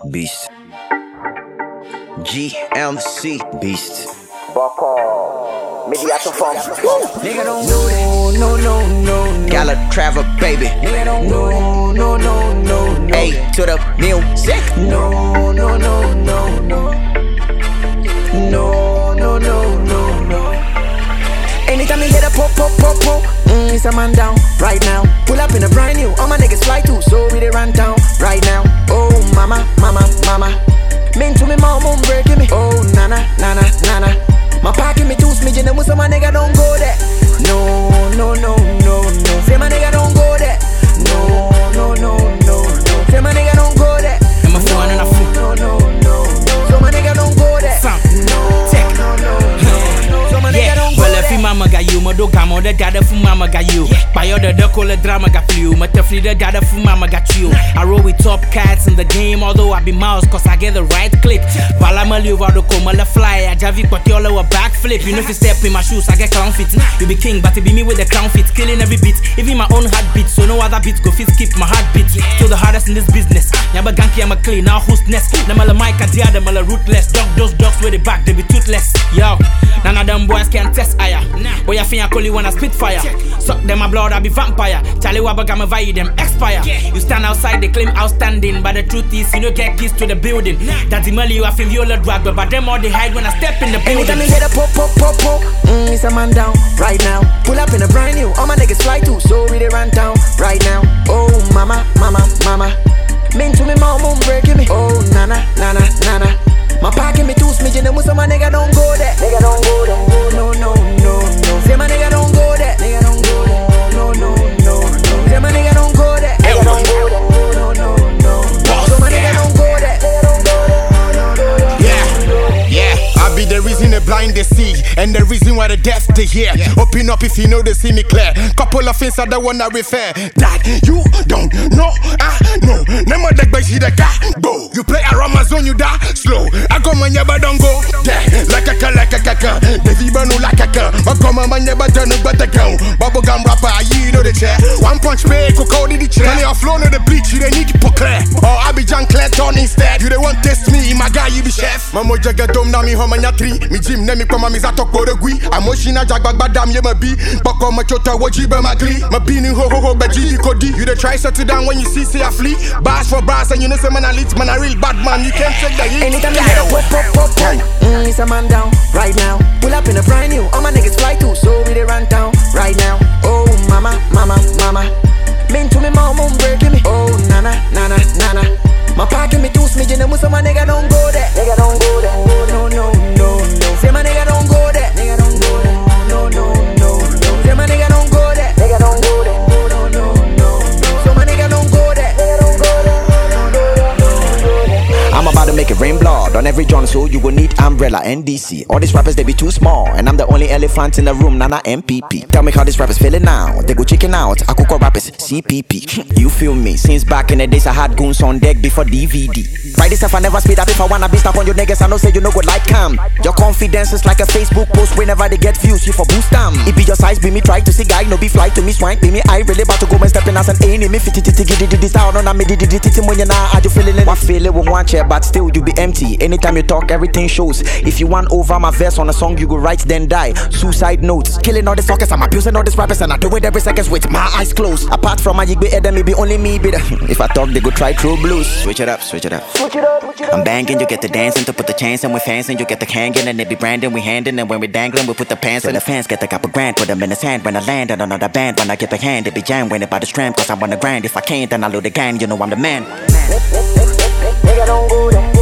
Beast. GMC Beast. Boko. Mediation from. Nigga don't no. Galatrava, baby. Nigga don't no. A to the music. No. Anytime you hear the pop, it's a man down right now. Pull up in a brand new, all my niggas fly too, so we they run down right now. Oh mama. Mean to me, mom breaking me. Oh nana. My pocket me too smidgen, and so my nigga don't go there. No. Say my nigga don't go there. No. Say my nigga don't go there. I'm a fool and a fool. No. So my nigga don't go there. No. So my nigga don't go there. Well, if mama got you, my dog got more than dada for mama got you. By other the call drama got you. My definitely the dada for mama got you. I roll with top cats in the game, although I be mouse cause I get the right click. While I'm a live out the coma, la fly, I javi but y'all a backflip. You know if you step in my shoes, I get clown fit. You be king, but it be me with the clown fit, killing every beat, even my own heartbeat. So no other beats go fit skip my heartbeat. Still the hardest in this business. Nyaba ganky, I'm a clean, now who's next? Namala Mike, I the mala rootless. Dog those dogs with the back, they be toothless. Yo, none of them boys can test ire. Boy, I think I call you when I spit fire. Suck them my blood, I be vampire. Charlie Wabagama via them expire. You stand outside, they claim outstanding. But the truth is, you don't get keys to the building. That's the money you have in viola drag, but them all they hide when I step in the building. Anytime you hear the pop, it's a man down right now. Pull up in a brand new, all my niggas fly too, so we they run down right now. Oh mama. Mean to me, mom breaking me. Oh nana. My pocket me too smidgen, and so my nigga don't go there. Nigga don't go there. No. Say my nigga don't go there. No. Say my nigga don't go there. Nigga don't go there. No. So my nigga don't go there. Yeah, I be the reason the blind they see, and the reason why the deaf they hear. Open up if you know they see me clear. Couple of things I don't wanna refer. That you don't know, I know. Never the bass the car. Go. You play around my zone, you die slow. I come on, but don't go there. Like a kaka. The Viva no like a car. I come on, never done but the gun. Bubble gum rapper, you know the chair. One punch pay, coco did the chair. Can you flow no the bleach, you they need to put clear. Or I be John Clayton instead. You they want test me, my guy, you be chef. Mamo jaga dom na mi homanya tri. Mi gym nemi koma mi zato korogui. Amoshina jagbag badam ye mabi. Boko machota wajiba magli. Mabini ho baji kodi. You they try settle down when you see say I flee. Bars for bars and you know say man I lit, man a real bad man. You can't take the heat. Anytime you hear the pop, it's a man down right now. Pull up in a brand new, all my niggas fly too, so we they run down right now. Oh mama. Mean to me, mom breaking me. Oh nana. My pocket me too smidgen, and so my nigga don't go there. Nigga don't go there. No. Say my nigga don't go there. No. Say my nigga don't go there. Nigga don't go there. No. So my nigga don't go there. I'm about to make it rain blood on every John, so you will need umbrella NDC. All these rappers they be too small, and I'm the only elephant in the room, Nana MPP. Tell me how these rappers feeling now. They go chicken out, Akuko rappers CPP. You feel me? Since back in the days I had goons on deck before DVD. Right this stuff I never speed up if I wanna be stuck on your niggas. I know say you know good like cam. Your confidence is like a Facebook post whenever they get views. You for boost them. It be your size, be me try to see guy, no be fly to me swine, be me I really about to go and step in as an enemy. Fit this down on me did when you now are you feeling it? I feel it with one chair, but still you be empty. Anytime you talk, everything shows. If you want over my verse on a song, you go write then die. Suicide notes, killing all the suckers. I'm abusing all these rappers and I do it every second with my eyes closed. Apart from my Yigbe Eden, maybe only me be the if I talk, they go try true blues. Switch it up. I'm banging, you get the dancing to put the chance in with fans, and you get the hanging, and they be branding, we handing, and when we dangling, we put the pants in the fans, get the couple grand, put them in the sand. When I land on another band, when I get the hand, it be jam when it by the stram, cause I want the grind. If I can't, then I load the gang, you know I'm the man. Nigga don't go there.